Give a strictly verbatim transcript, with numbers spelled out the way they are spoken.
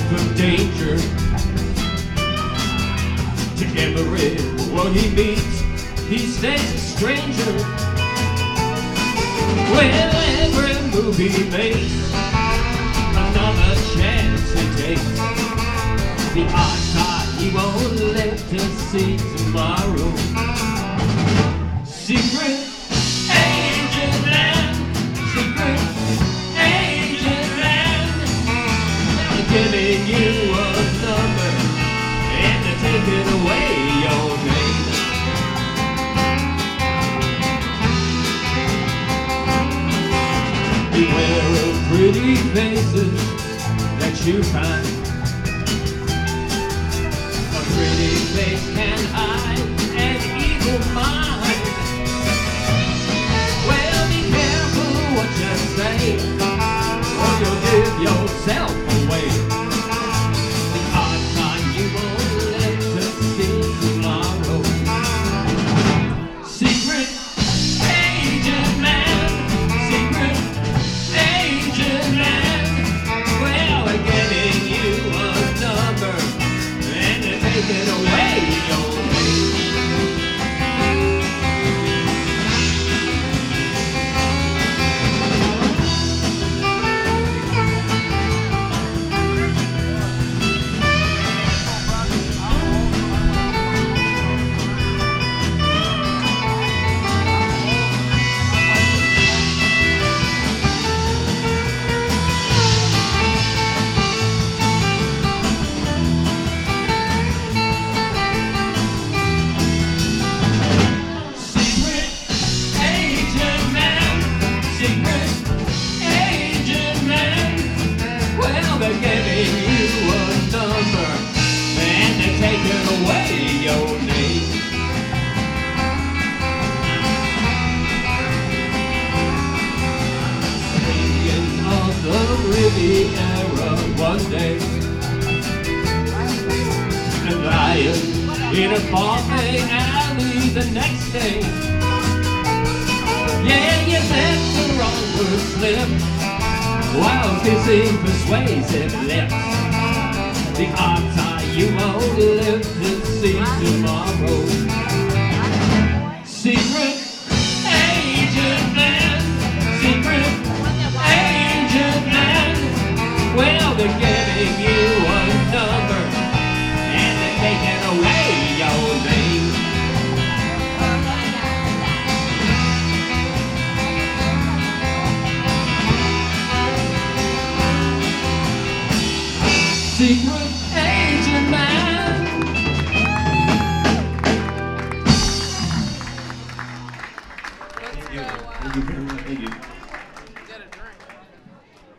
from danger. To everyone he meets, he stays a stranger. Well, every move he makes, another chance he takes. The odds are he won't live to see tomorrow. Secret agent land, secret agent land. They're giving you a number and they're taking away your name. Beware of pretty faces that you find. A pretty face can hide an evil mind. Well, be careful what you say, or you'll give yourself away. The odds are you won't live to see tomorrow. Secret agent man, secret agent man. Well, they're giving you a number and they're taking away your name. They're giving you a number and they're taking away your name. Singing of the Riviera one day, and lying in a Bombay alley the next day. Yeah, you let the wrong word slip while kissing persuasive lips. The odds are you won't live to see tomorrow. Secret agent man, secret agent man. Well, they're giving you a number and they're taking away your name. Secret agent man. Thank you. Thank you very much. Thank you.